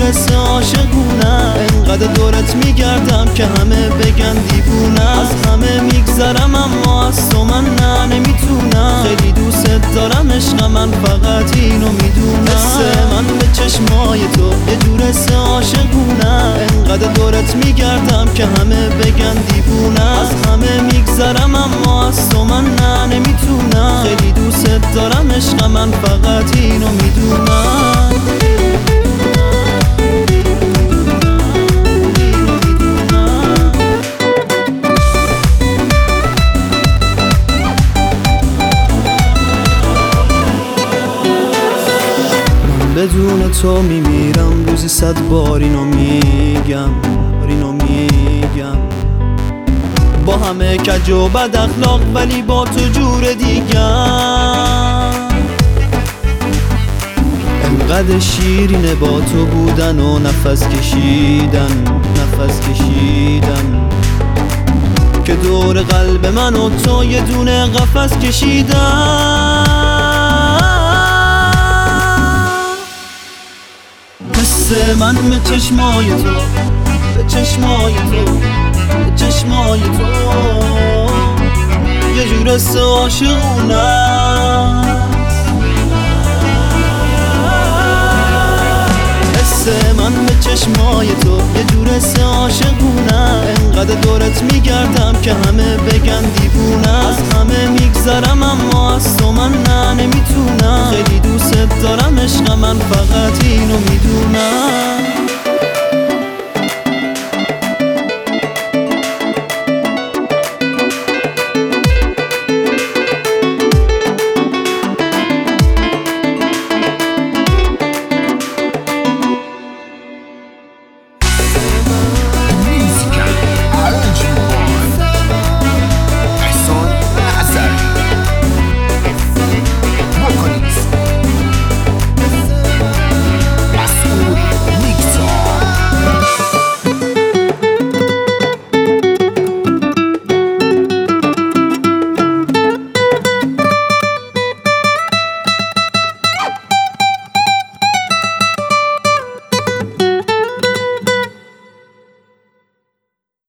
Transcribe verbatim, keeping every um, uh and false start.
حس عاشقونم، انقدر دورت میگردم که همه بگن دیوونم. از همه میگذرم اما از تو من نه نمیتونم. خیلی دوست دارم عشق، من فقط اینو میدونم. حس من به چشمای تو یه جور حس عاشقونم، انقدر دورت میگردم که همه بگن دیوونم. از همه میگذرم اما از تو من نه نمیتونم. خیلی دوست دارم عشق، من فقط اینو میدونم. بدون تو میمیرم، روزی صد بار اینو میگم، اینو میگم. با همه کج و بد اخلاق ولی با تو جور دیگم. انقدر شیرینه با تو بودن و نفس کشیدن، نفس کشیدن، که دور قلب من و تو یه دونه قفس کشیدن. حس من به چشمای تو، به چشمای تو، به چشمای تو یه جور حس عاشقونه. حس من به چشمای تو یه جور حس عاشقونه، انقدر دورت میگردم که همه بگن دیوونه. از همه میگذرم اما از تو من نه نمیتونم. خیلی دوست دارم عشق، من فقط اینو میدونم.